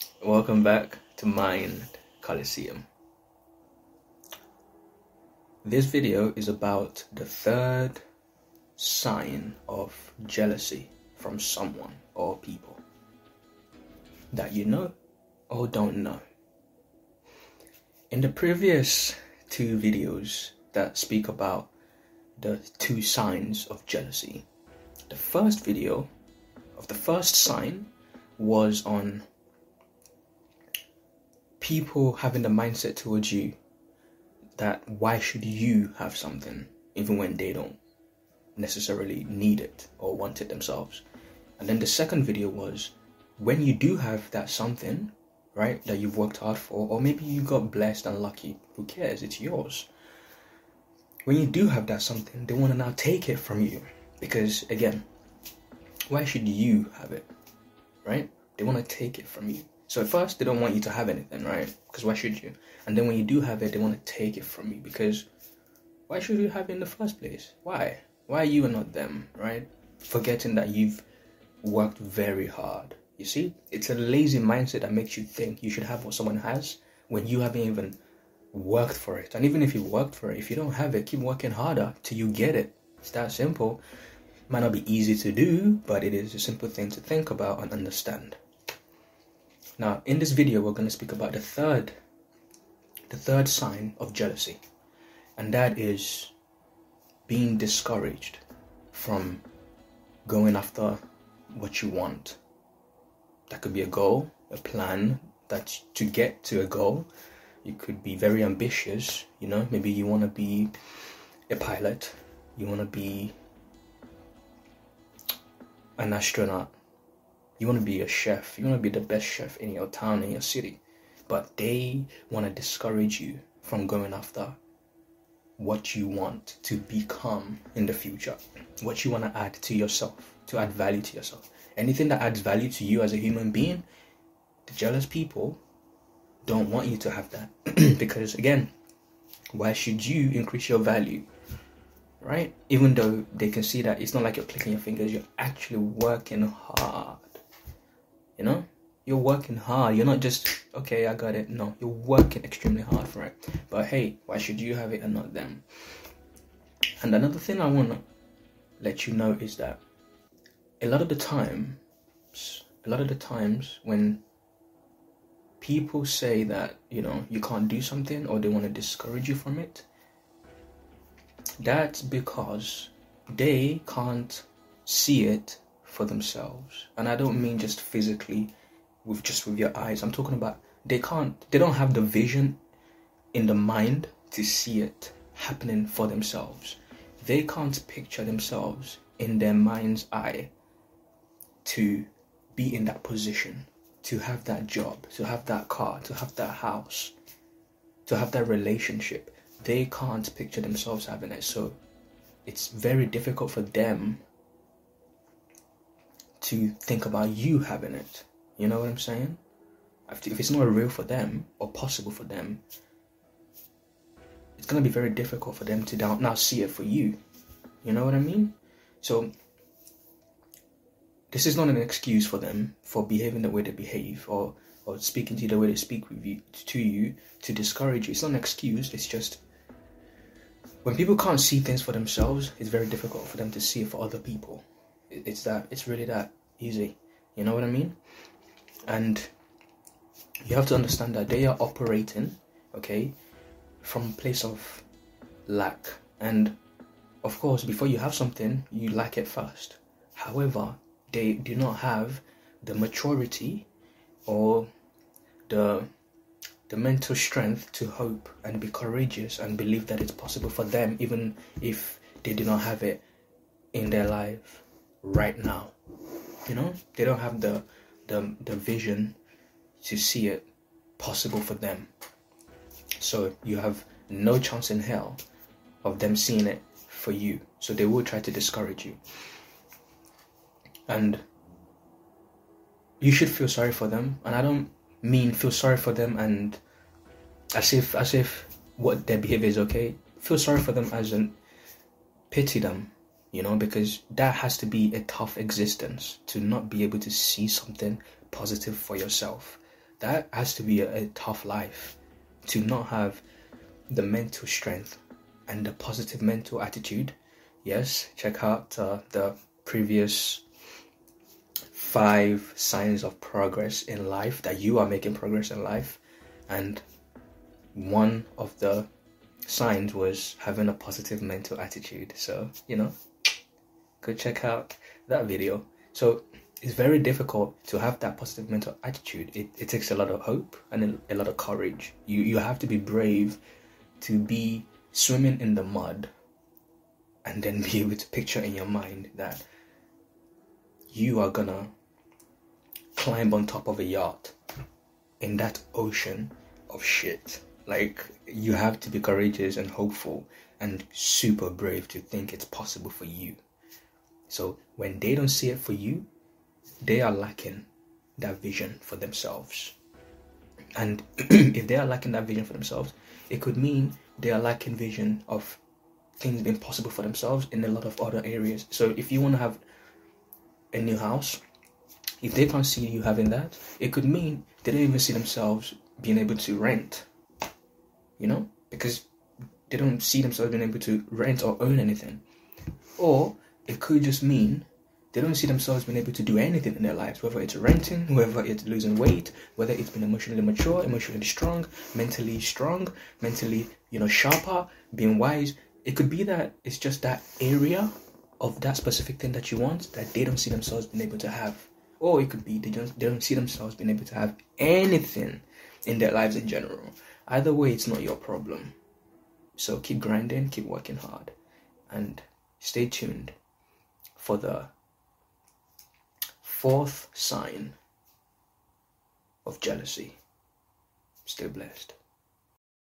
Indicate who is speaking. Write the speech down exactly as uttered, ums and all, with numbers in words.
Speaker 1: Welcome back to Mind Coliseum. This video is about the third sign of jealousy from someone or people that you know or don't know. In the previous two videos that speak about the two signs of jealousy, the first video of the first sign was on people having the mindset towards you that why should you have something even when they don't necessarily need it or want it themselves. And then the second video was when you do have that something, right, that you've worked hard for, or maybe you got blessed and lucky, who cares, it's yours. When you do have that something, they want to now take it from you because, again, why should you have it, right? They want to take it from you. So at first, they don't want you to have anything, right? Because why should you? And then when you do have it, they want to take it from you because why should you have it in the first place? Why? Why you and not them, right? Forgetting that you've worked very hard. You see, it's a lazy mindset that makes you think you should have what someone has when you haven't even worked for it. And even if you worked for it, if you don't have it, keep working harder till you get it. It's that simple. It might not be easy to do, but it is a simple thing to think about and understand. Now, in this video, we're going to speak about the third, the third sign of jealousy, and that is being discouraged from going after what you want. That could be a goal, a plan that's to get to a goal. You could be very ambitious, you know, maybe you want to be a pilot, you want to be an astronaut. You want to be a chef. You want to be the best chef in your town, in your city. But they want to discourage you from going after what you want to become in the future. What you want to add to yourself, to add value to yourself. Anything that adds value to you as a human being, the jealous people don't want you to have that. Because again, why should you increase your value? Right? Even though they can see that it's not like you're clicking your fingers, you're actually working hard. You know, you're working hard. You're not just, okay, I got it. No, you're working extremely hard for it. But hey, why should you have it and not them? And another thing I want to let you know is that a lot of the times, a lot of the times when people say that, you know, you can't do something or they want to discourage you from it, that's because they can't see it for themselves. And I don't mean just physically with just with your eyes. I'm talking about they can't they don't have the vision in the mind to see it happening for themselves. They can't picture themselves in their mind's eye to be in that position, to have that job, to have that car, to have that house, to have that relationship. They can't picture themselves having it. So it's very difficult for them to think about you having it. You know what I'm saying? If it's not real for them or possible for them, it's going to be very difficult for them to now see it for you. You know what I mean? So this is not an excuse for them for behaving the way they behave or, or speaking to you the way they speak with you, to you to discourage you. It's not an excuse. It's just when people can't see things for themselves, it's very difficult for them to see it for other people. It's that, it's really that easy. You know what I mean? And you have to understand that they are operating, okay, from a place of lack. And of course, before you have something, you lack it first. However, they do not have the maturity or the the mental strength to hope and be courageous and believe that it's possible for them, even if they do not have it in their life right now. You know, they don't have the the the vision to see it possible for them. So you have no chance in hell of them seeing it for you. So they will try to discourage you. And you should feel sorry for them. And I don't mean feel sorry for them and as if as if what their behavior is okay. Feel sorry for them as in pity them, you know, because that has to be a tough existence to not be able to see something positive for yourself. that has to be a, a tough life, to not have the mental strength and the positive mental attitude. Yes, check out uh, the previous five signs of progress in life, that you are making progress in life, and one of the signs was having a positive mental attitude. So, you know, go check out that video. So it's very difficult to have that positive mental attitude. It, it takes a lot of hope and a, a lot of courage. You you have to be brave to be swimming in the mud and then be able to picture in your mind that you are gonna climb on top of a yacht in that ocean of shit. Like, you have to be courageous and hopeful and super brave to think it's possible for you. So when they don't see it for you, they are lacking that vision for themselves. And if they are lacking that vision for themselves, it could mean they are lacking vision of things being possible for themselves in a lot of other areas. So if you want to have a new house, if they can't see you having that, it could mean they don't even see themselves being able to rent, you know, because they don't see themselves being able to rent or own anything. Or it could just mean they don't see themselves being able to do anything in their lives, whether it's renting, whether it's losing weight, whether it's being emotionally mature, emotionally strong, mentally strong, mentally, you know, sharper, being wise. It could be that it's just that area of that specific thing that you want that they don't see themselves being able to have. Or it could be they don't, they don't see themselves being able to have anything in their lives in general. Either way, it's not your problem. So keep grinding, keep working hard, and stay tuned for the fourth sign of jealousy. Stay blessed.